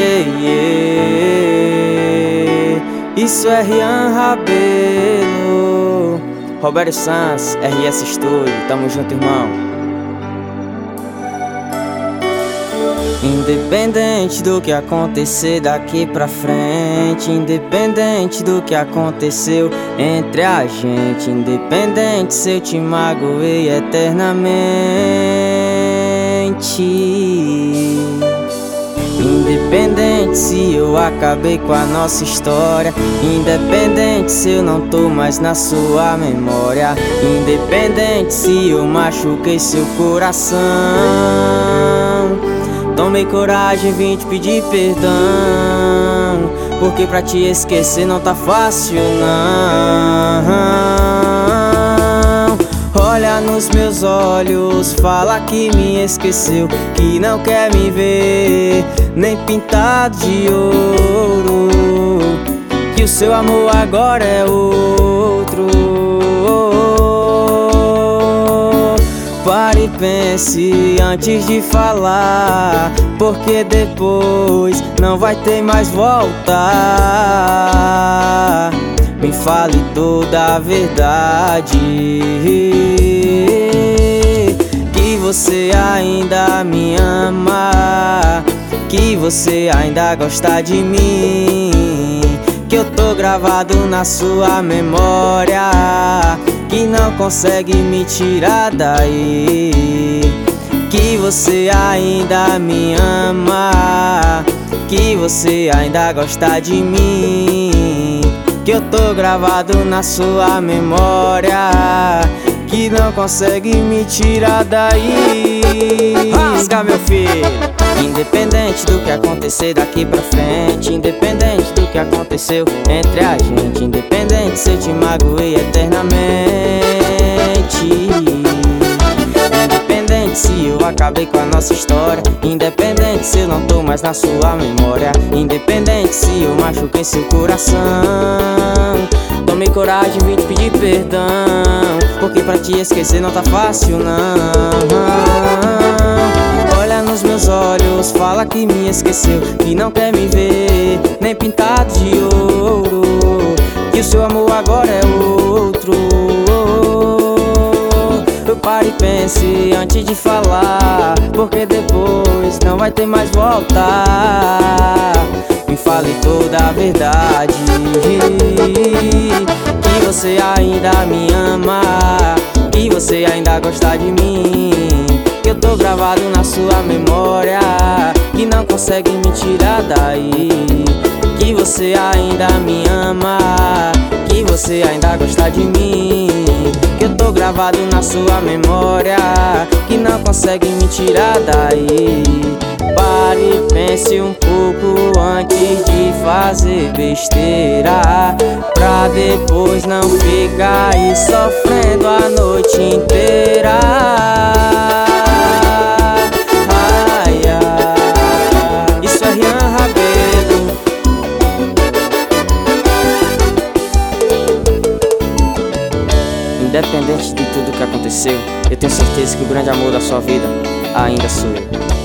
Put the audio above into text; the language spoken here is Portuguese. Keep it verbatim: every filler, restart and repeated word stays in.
yeah, yeah. Isso é Rian Rabelo, Roberto Sanz, R S Studio, tamo junto, irmão. Independente do que acontecer daqui pra frente, independente do que aconteceu entre a gente, independente se eu te magoei eternamente, independente se eu acabei com a nossa história, independente se eu não tô mais na sua memória, independente se eu machuquei seu coração, tomei coragem, vim te pedir perdão, porque pra te esquecer não tá fácil não. Olha nos meus olhos, fala que me esqueceu, que não quer me ver nem pintado de ouro, que o seu amor agora é outro. Pare e pense antes de falar, porque depois não vai ter mais volta. Me fale toda a verdade, que você ainda me ama, que você ainda gosta de mim, que eu tô gravado na sua memória, que não consegue me tirar daí, que você ainda me ama, que você ainda gosta de mim, que eu tô gravado na sua memória, que não consegue me tirar daí. Rasga, meu filho. Independente do que acontecer daqui pra frente, independente do que aconteceu entre a gente, independente se eu te magoei eternamente, independente se eu acabei com a nossa história, independente se eu não tô mais na sua memória, independente se eu machuquei seu coração, tomei coragem, vim te pedir perdão, porque pra te esquecer não tá fácil não. Olha nos meus olhos, fala que me esqueceu, que não quer me ver nem pintado de ouro, que o seu amor agora é outro. Pare e pense antes de falar, porque depois não vai ter mais volta. Me fale toda a verdade, que você ainda me ama, que você ainda gosta de mim, que eu tô gravado na sua memória, que não consegue me tirar daí, que você ainda me ama, que você ainda gosta de mim, que eu tô gravado na sua memória, que não consegue me tirar daí. Pare e pense um pouco antes de fazer besteira, pra depois não ficar aí sofrendo a noite inteira. Ai, ai, isso é Rian Rabelo. Independente de tudo que aconteceu, eu tenho certeza que o grande amor da sua vida ainda sou eu.